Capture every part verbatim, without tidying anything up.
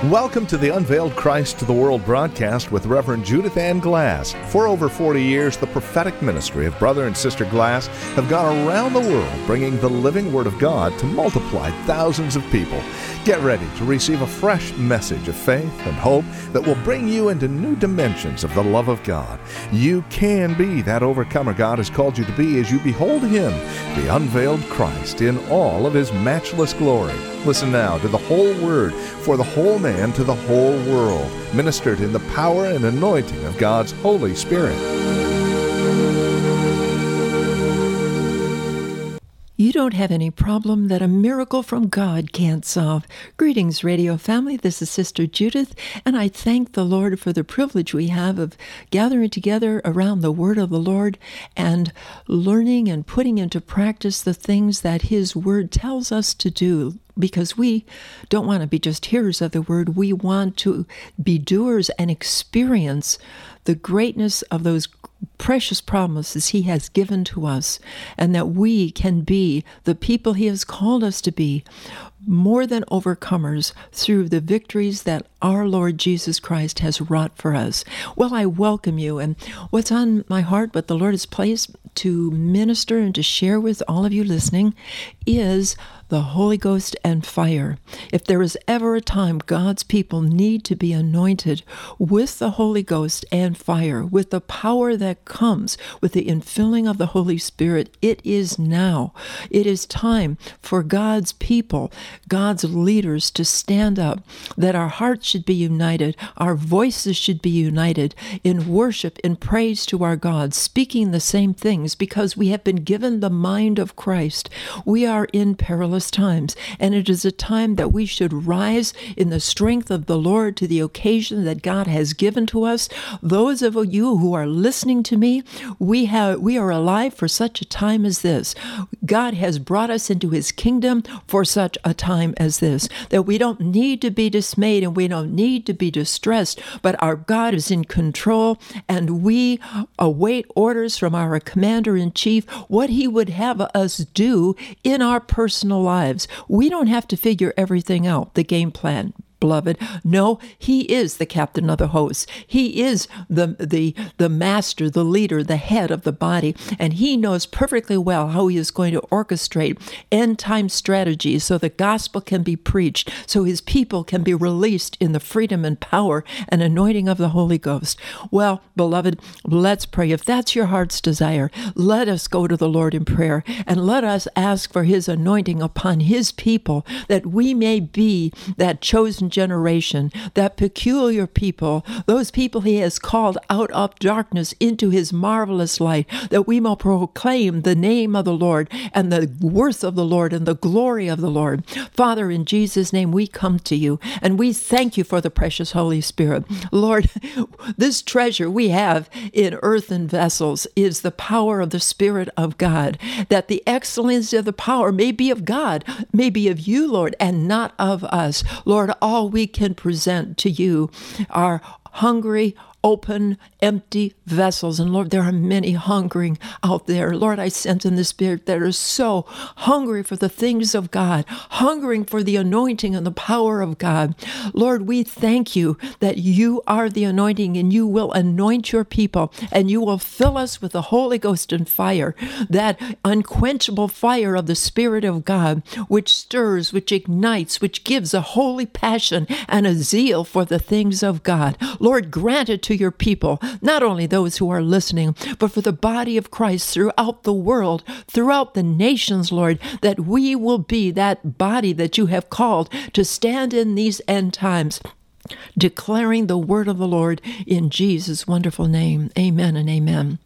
Welcome to the Unveiled Christ to the World broadcast with Reverend Judith Ann Glass. For over forty years, the prophetic ministry of Brother and Sister Glass have gone around the world bringing the living Word of God to multiply thousands of people. Get ready to receive a fresh message of faith and hope that will bring you into new dimensions of the love of God. You can be that overcomer God has called you to be as you behold Him, the unveiled Christ, in all of His matchless glory. Listen now to the whole Word for the whole man to the whole world, ministered in the power and anointing of God's Holy Spirit. You don't have any problem that a miracle from God can't solve. Greetings, radio family. This is Sister Judith, and I thank the Lord for the privilege we have of gathering together around the Word of the Lord and learning and putting into practice the things that His Word tells us to do. Because we don't want to be just hearers of the Word. We want to be doers and experience the greatness of those precious promises He has given to us, and that we can be the people He has called us to be, more than overcomers through the victories that our Lord Jesus Christ has wrought for us. Well, I welcome you, and what's on my heart, what the Lord has placed to minister and to share with all of you listening, is the Holy Ghost and fire. If there is ever a time God's people need to be anointed with the Holy Ghost and fire, with the power that comes with the infilling of the Holy Spirit, it is now. It is time for God's people, God's leaders, to stand up, that our hearts should be united, our voices should be united in worship, in praise to our God, speaking the same things, because we have been given the mind of Christ. We are in perilous times, and it is a time that we should rise in the strength of the Lord to the occasion that God has given to us. Those of you who are listening to me, we have we are alive for such a time as this. God has brought us into His kingdom for such a time as this, that we don't need to be dismayed and we don't need to be distressed, but our God is in control, and we await orders from our Commander-in-Chief, what He would have us do in our personal lives. We don't have to figure everything out, the game plan, beloved. No, He is the captain of the host. He is the, the, the master, the leader, the head of the body, and He knows perfectly well how He is going to orchestrate end-time strategies so the gospel can be preached, so His people can be released in the freedom and power and anointing of the Holy Ghost. Well, beloved, let's pray. If that's your heart's desire, let us go to the Lord in prayer, and let us ask for His anointing upon His people, that we may be that chosen generation, that peculiar people, those people He has called out of darkness into His marvelous light, that we may proclaim the name of the Lord and the worth of the Lord and the glory of the Lord. Father, in Jesus' name, we come to You, and we thank You for the precious Holy Spirit. Lord, this treasure we have in earthen vessels is the power of the Spirit of God, that the excellency of the power may be of God, may be of You, Lord, and not of us. Lord, all we can present to You are hungry, open, empty vessels. And Lord, there are many hungering out there. Lord, I sense in the Spirit that are so hungry for the things of God, hungering for the anointing and the power of God. Lord, we thank You that You are the anointing, and You will anoint Your people, and You will fill us with the Holy Ghost and fire, that unquenchable fire of the Spirit of God, which stirs, which ignites, which gives a holy passion and a zeal for the things of God. Lord, grant it to Your people, not only those who are listening, but for the body of Christ throughout the world, throughout the nations, Lord, that we will be that body that You have called to stand in these end times, declaring the word of the Lord in Jesus' wonderful name. Amen and amen.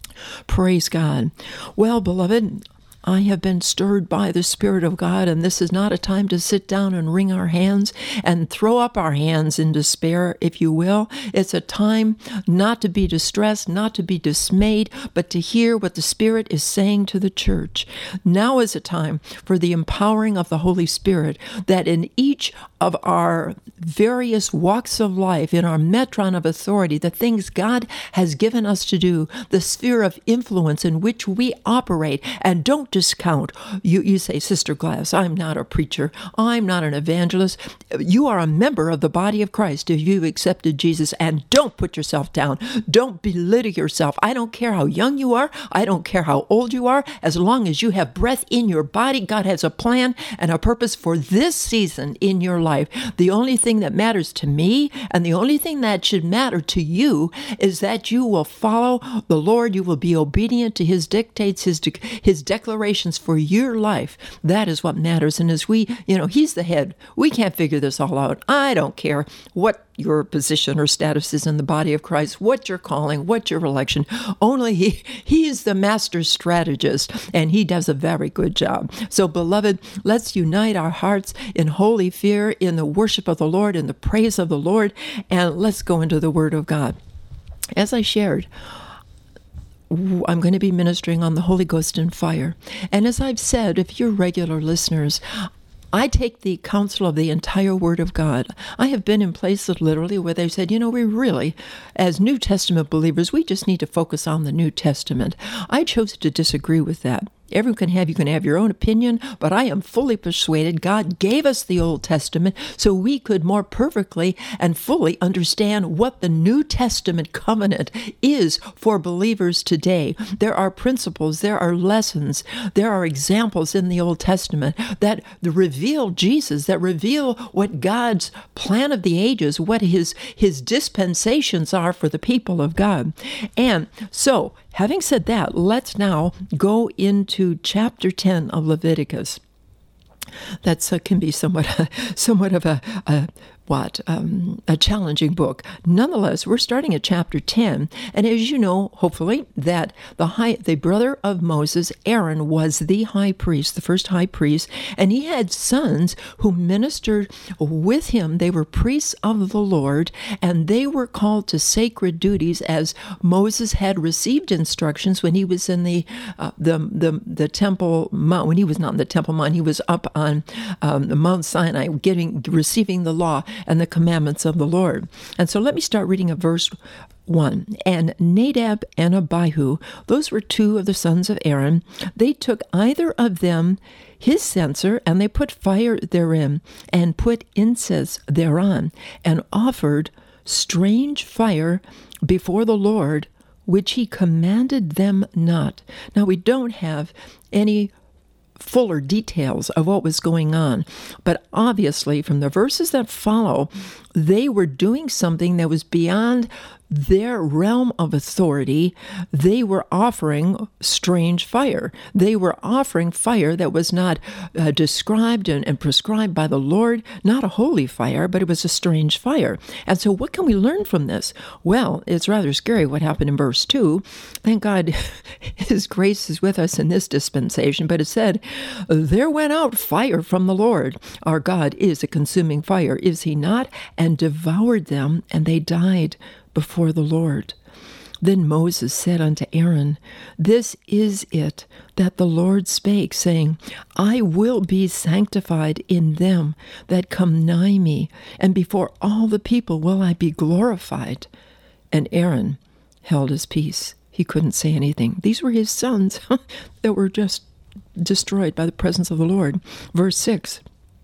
Praise God. Well, beloved, I have been stirred by the Spirit of God, and this is not a time to sit down and wring our hands and throw up our hands in despair, if you will. It's a time not to be distressed, not to be dismayed, but to hear what the Spirit is saying to the church. Now is a time for the empowering of the Holy Spirit, that in each of our various walks of life, in our metron of authority, the things God has given us to do, the sphere of influence in which we operate, and don't discount. You, you say, Sister Glass, I'm not a preacher. I'm not an evangelist. You are a member of the body of Christ if you've accepted Jesus, and don't put yourself down. Don't belittle yourself. I don't care how young you are. I don't care how old you are. As long as you have breath in your body, God has a plan and a purpose for this season in your life. The only thing that matters to me, and the only thing that should matter to you, is that you will follow the Lord. You will be obedient to his dictates, his de- his declarations for your life. That is what matters. And as we, you know, he's the head. We can't figure this all out. I don't care what your position or status is in the body of Christ, what your calling, what your election. Only he, he is the master strategist, and he does a very good job. So, beloved, let's unite our hearts in holy fear, in the worship of the Lord, in the praise of the Lord, and let's go into the Word of God. As I shared, I'm going to be ministering on the Holy Ghost and fire. And as I've said, if you're regular listeners, I take the counsel of the entire Word of God. I have been in places literally where they've said, you know, we really, as New Testament believers, we just need to focus on the New Testament. I chose to disagree with that. Everyone can have, you can have your own opinion, but I am fully persuaded God gave us the Old Testament so we could more perfectly and fully understand what the New Testament covenant is for believers today. There are principles, there are lessons, there are examples in the Old Testament that reveal Jesus, that reveal what God's plan of the ages, what his, his dispensations are for the people of God. And so, having said that, let's now go into chapter ten of Leviticus. That's uh, can be somewhat, uh, somewhat of a, a what um, a challenging book. Nonetheless, we're starting at chapter ten, and as you know, hopefully, that the high, the brother of Moses, Aaron, was the high priest, the first high priest, and he had sons who ministered with him. They were priests of the Lord, and they were called to sacred duties as Moses had received instructions when he was in the uh, the the the temple mount. When he was not in the temple mount, he was up on um, the Mount Sinai, getting receiving the law and the commandments of the Lord. And so let me start reading at verse one. And Nadab and Abihu, those were two of the sons of Aaron. They took either of them his censer, and they put fire therein, and put incense thereon, and offered strange fire before the Lord, which he commanded them not. Now, we don't have any fuller details of what was going on. But obviously, from the verses that follow, they were doing something that was beyond their realm of authority. They were offering strange fire. They were offering fire that was not uh, described and, and prescribed by the Lord, not a holy fire, but it was a strange fire. And so what can we learn from this? Well, it's rather scary what happened in verse two. Thank God his grace is with us in this dispensation, but it said, there went out fire from the Lord. Our God is a consuming fire, is he not? And devoured them, and they died before the Lord. Then Moses said unto Aaron, this is it that the Lord spake, saying, I will be sanctified in them that come nigh me, and before all the people will I be glorified. And Aaron held his peace. He couldn't say anything. These were his sons that were just destroyed by the presence of the Lord. Verse six,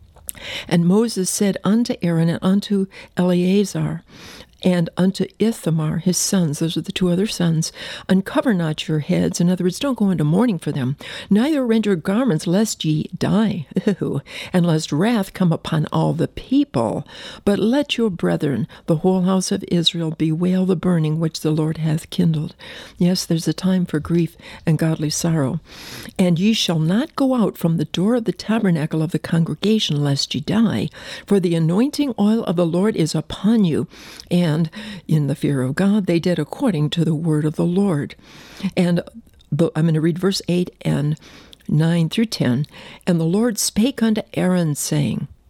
and Moses said unto Aaron and unto Eleazar, and unto Ithamar, his sons, those are the two other sons, uncover not your heads. In other words, don't go into mourning for them. Neither rend your garments, lest ye die, and lest wrath come upon all the people. But let your brethren, the whole house of Israel, bewail the burning which the Lord hath kindled. Yes, there's a time for grief and godly sorrow. And ye shall not go out from the door of the tabernacle of the congregation, lest ye die. For the anointing oil of the Lord is upon you, and And in the fear of God, they did according to the word of the Lord. And the, I'm going to read verse eight and nine through ten. And the Lord spake unto Aaron, saying,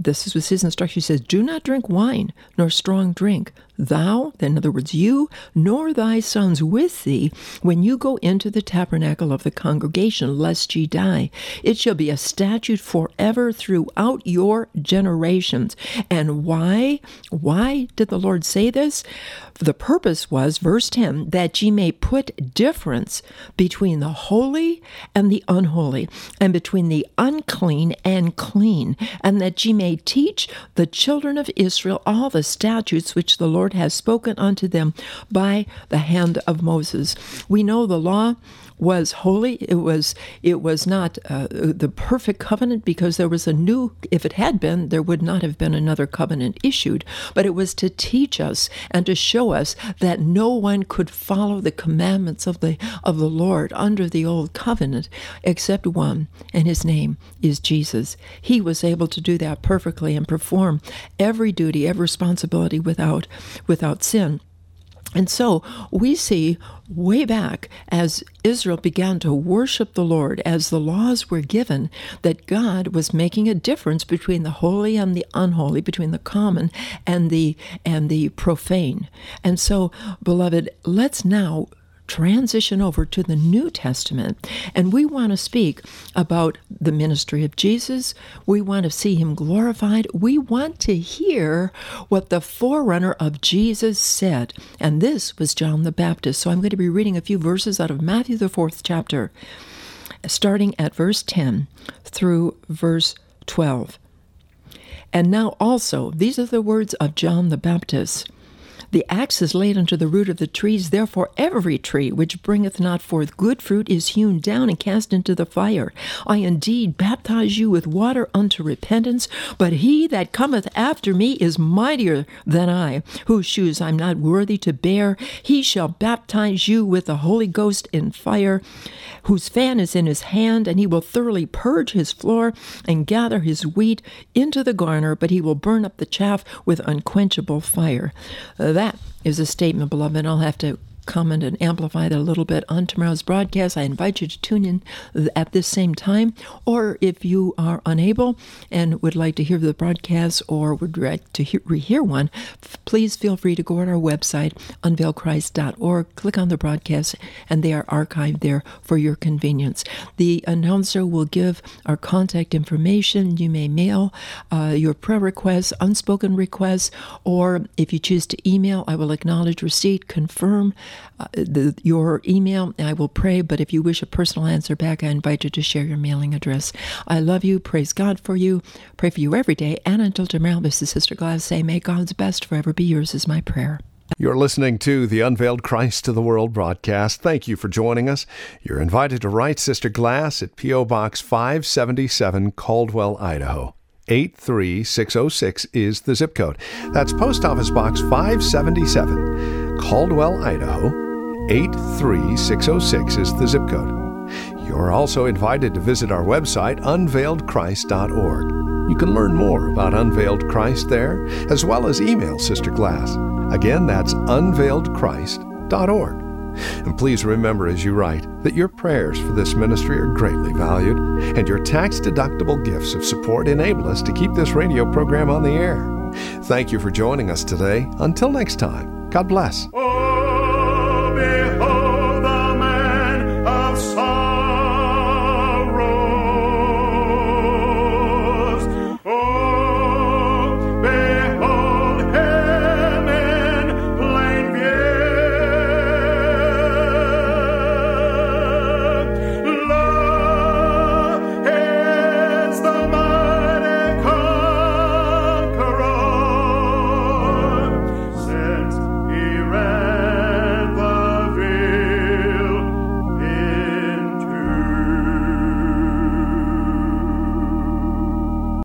this is his instruction. He says, do not drink wine, nor strong drink. Thou, in other words, you, nor thy sons with thee, when you go into the tabernacle of the congregation, lest ye die. It shall be a statute forever throughout your generations. And why? Why did the Lord say this? The purpose was, verse ten, that ye may put difference between the holy and the unholy, and between the unclean and clean, and that ye may teach the children of Israel all the statutes which the Lord has spoken unto them by the hand of Moses. We know the law was holy. It was it was not uh, the perfect covenant, because there was a new, if it had been, there would not have been another covenant issued. But it was to teach us and to show us that no one could follow the commandments of the of the Lord under the old covenant except one, and his name is Jesus. He was able to do that perfectly and perform every duty, every responsibility without without sin. And so we see way back as Israel began to worship the Lord, as the laws were given, that God was making a difference between the holy and the unholy, between the common and the and the profane. And so, beloved, let's now transition over to the New Testament, and we want to speak about the ministry of Jesus. We want to see him glorified. We want to hear what the forerunner of Jesus said, and this was John the Baptist. So I'm going to be reading a few verses out of Matthew, the fourth chapter, starting at verse ten through verse twelve. And now also, these are the words of John the Baptist. The axe is laid unto the root of the trees, therefore every tree which bringeth not forth good fruit is hewn down and cast into the fire. I indeed baptize you with water unto repentance, but he that cometh after me is mightier than I, whose shoes I'm not worthy to bear. He shall baptize you with the Holy Ghost in fire, whose fan is in his hand, and he will thoroughly purge his floor and gather his wheat into the garner, but he will burn up the chaff with unquenchable fire. Uh, That is a statement, beloved. I'll have to comment and amplify that a little bit on tomorrow's broadcast. I invite you to tune in at this same time, or if you are unable and would like to hear the broadcast or would like to hear, rehear one, please feel free to go on our website, unveiled christ dot org, click on the broadcast, and they are archived there for your convenience. The announcer will give our contact information. You may mail uh, your prayer requests, unspoken requests, or if you choose to email, I will acknowledge receipt, confirm Uh, the, your email, I will pray, but if you wish a personal answer back, I invite you to share your mailing address. I love you, praise God for you, pray for you every day, and until tomorrow, this is Sister Glass saying, may God's best forever be yours is my prayer. You're listening to the Unveiled Christ to the World broadcast. Thank you for joining us. You're invited to write Sister Glass at P O. Box five seventy-seven, Caldwell, Idaho. eight three six oh six is the zip code. That's Post Office Box five seventy-seven, Caldwell, Idaho. eight three six oh six is the zip code. You're also invited to visit our website, unveiled christ dot org. You can learn more about Unveiled Christ there, as well as email Sister Glass. Again, that's unveiled christ dot org. And please remember as you write that your prayers for this ministry are greatly valued, and your tax-deductible gifts of support enable us to keep this radio program on the air. Thank you for joining us today. Until next time, God bless.